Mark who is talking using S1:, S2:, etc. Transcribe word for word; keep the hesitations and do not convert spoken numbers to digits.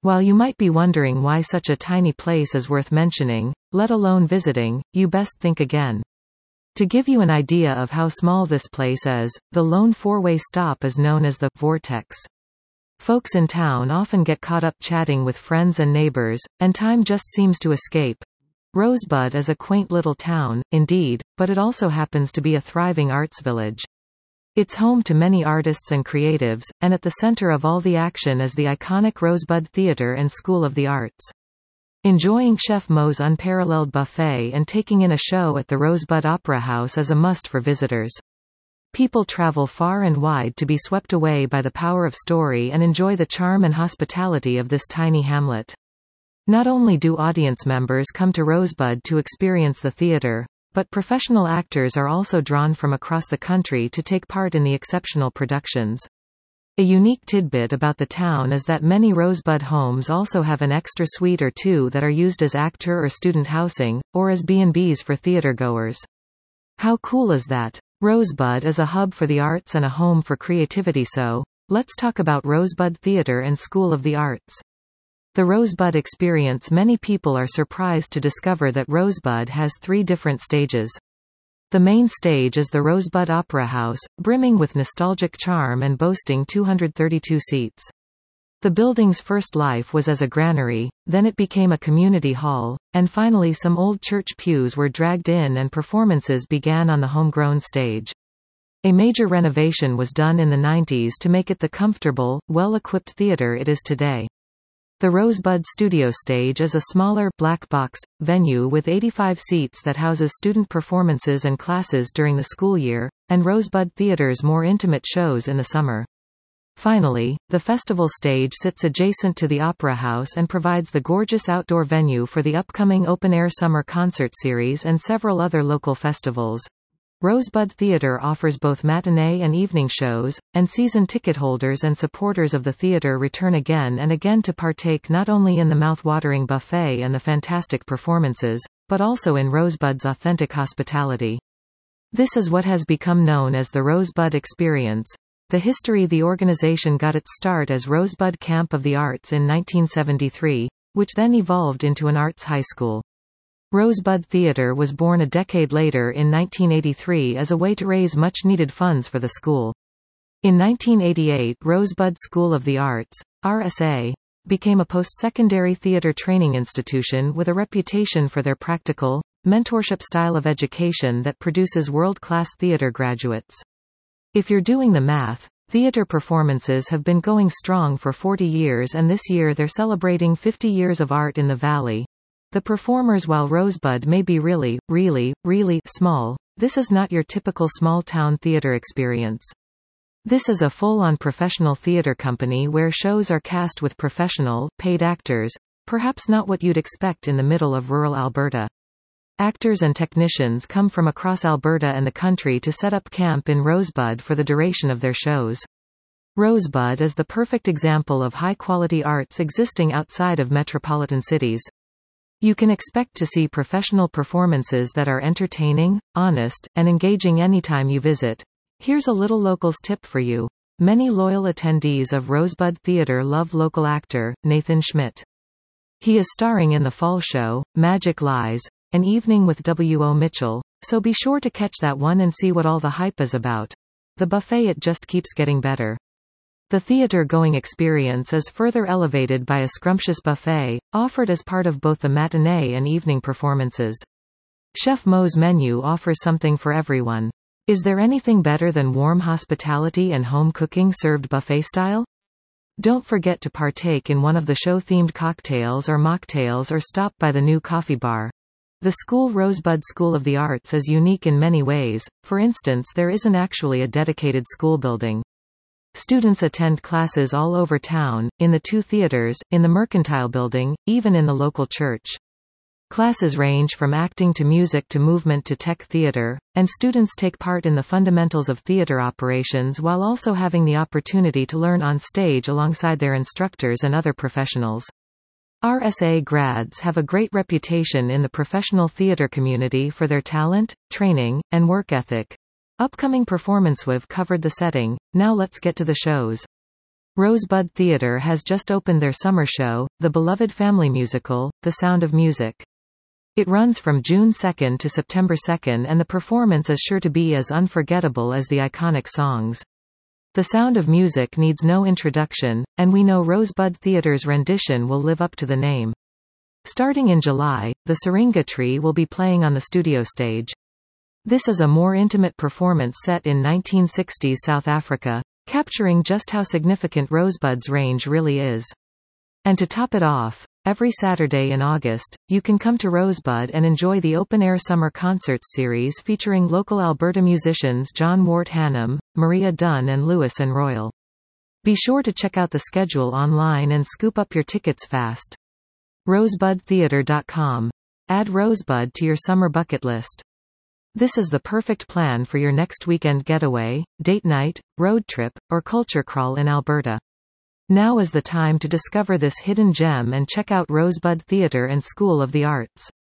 S1: While you might be wondering why such a tiny place is worth mentioning, let alone visiting, you best think again. To give you an idea of how small this place is, the lone four-way stop is known as the Vortex. Folks in town often get caught up chatting with friends and neighbors, and time just seems to escape. Rosebud is a quaint little town, indeed, but it also happens to be a thriving arts village. It's home to many artists and creatives, and at the center of all the action is the iconic Rosebud Theater and School of the Arts. Enjoying Chef Mo's unparalleled buffet and taking in a show at the Rosebud Opera House is a must for visitors. People travel far and wide to be swept away by the power of story and enjoy the charm and hospitality of this tiny hamlet. Not only do audience members come to Rosebud to experience the theater, but professional actors are also drawn from across the country to take part in the exceptional productions. A unique tidbit about the town is that many Rosebud homes also have an extra suite or two that are used as actor or student housing, or as B and B's for theatergoers. How cool is that? Rosebud is a hub for the arts and a home for creativity, so let's talk about Rosebud Theater and School of the Arts. The Rosebud experience. Many people are surprised to discover that Rosebud has three different stages. The main stage is the Rosebud Opera House, brimming with nostalgic charm and boasting two hundred thirty-two seats. The building's first life was as a granary, then it became a community hall, and finally some old church pews were dragged in and performances began on the homegrown stage. A major renovation was done in the nineties to make it the comfortable, well-equipped theater it is today. The Rosebud Studio Stage is a smaller, black box, venue with eighty-five seats that houses student performances and classes during the school year, and Rosebud Theater's more intimate shows in the summer. Finally, the festival stage sits adjacent to the Opera House and provides the gorgeous outdoor venue for the upcoming open-air summer concert series and several other local festivals. Rosebud Theater offers both matinee and evening shows, and season ticket holders and supporters of the theater return again and again to partake not only in the mouth-watering buffet and the fantastic performances, but also in Rosebud's authentic hospitality. This is what has become known as the Rosebud Experience. The history: the organization got its start as Rosebud Camp of the Arts in nineteen seventy-three, which then evolved into an arts high school. Rosebud Theater was born a decade later in nineteen eighty-three as a way to raise much-needed funds for the school. In nineteen eighty-eight, Rosebud School of the Arts, R S A, became a post-secondary theater training institution with a reputation for their practical, mentorship style of education that produces world-class theater graduates. If you're doing the math, theater performances have been going strong for forty years, and this year they're celebrating fifty years of art in the Valley. The performers. While Rosebud may be really, really, really small, this is not your typical small-town theater experience. This is a full-on professional theater company where shows are cast with professional, paid actors, perhaps not what you'd expect in the middle of rural Alberta. Actors and technicians come from across Alberta and the country to set up camp in Rosebud for the duration of their shows. Rosebud is the perfect example of high-quality arts existing outside of metropolitan cities. You can expect to see professional performances that are entertaining, honest, and engaging anytime you visit. Here's a little locals tip for you. Many loyal attendees of Rosebud Theater love local actor, Nathan Schmidt. He is starring in the fall show, Magic Lies, An Evening with W O Mitchell, so be sure to catch that one and see what all the hype is about. The buffet, it just keeps getting better. The theater-going experience is further elevated by a scrumptious buffet, offered as part of both the matinee and evening performances. Chef Mo's menu offers something for everyone. Is there anything better than warm hospitality and home cooking served buffet style? Don't forget to partake in one of the show-themed cocktails or mocktails or stop by the new coffee bar. The school Rosebud School of the Arts is unique in many ways. For instance, there isn't actually a dedicated school building. Students attend classes all over town, in the two theaters, in the Mercantile Building, even in the local church. Classes range from acting to music to movement to tech theater, and students take part in the fundamentals of theater operations while also having the opportunity to learn on stage alongside their instructors and other professionals. R S A grads have a great reputation in the professional theater community for their talent, training, and work ethic. Upcoming performance. We've covered the setting, now let's get to the shows. Rosebud Theatre has just opened their summer show, the beloved family musical, The Sound of Music. It runs from June second to September second, and the performance is sure to be as unforgettable as the iconic songs. The Sound of Music needs no introduction, and we know Rosebud Theatre's rendition will live up to the name. Starting in July, the Syringa Tree will be playing on the studio stage. This is a more intimate performance set in nineteen sixties South Africa, capturing just how significant Rosebud's range really is. And to top it off, every Saturday in August, you can come to Rosebud and enjoy the open-air summer concerts series featuring local Alberta musicians John Wart Hannam, Maria Dunn and Lewis and Royal. Be sure to check out the schedule online and scoop up your tickets fast. rosebud theatre dot com. Add Rosebud to your summer bucket list. This is the perfect plan for your next weekend getaway, date night, road trip, or culture crawl in Alberta. Now is the time to discover this hidden gem and check out Rosebud Theatre and School of the Arts.